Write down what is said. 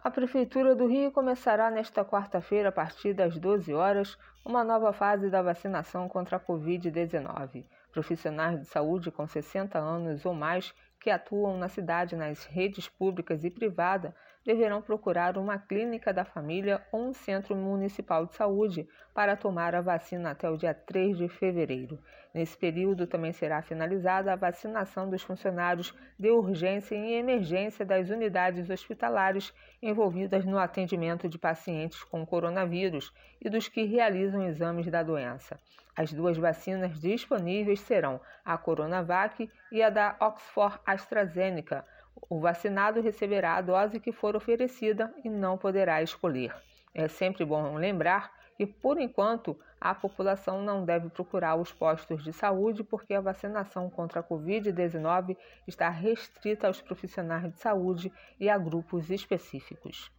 A Prefeitura do Rio começará nesta quarta-feira, a partir das 12 horas, uma nova fase da vacinação contra a Covid-19. Profissionais de saúde com 60 anos ou mais que atuam na cidade nas redes públicas e privadas deverão procurar uma clínica da família ou um centro municipal de saúde para tomar a vacina até o dia 3 de fevereiro. Nesse período também será finalizada a vacinação dos funcionários de urgência e emergência das unidades hospitalares envolvidas no atendimento de pacientes com coronavírus e dos que realizam exames da doença. As duas vacinas disponíveis serão a Coronavac e a da Oxford AstraZeneca. O vacinado receberá a dose que for oferecida e não poderá escolher. É sempre bom lembrar que, por enquanto, a população não deve procurar os postos de saúde porque a vacinação contra a Covid-19 está restrita aos profissionais de saúde e a grupos específicos.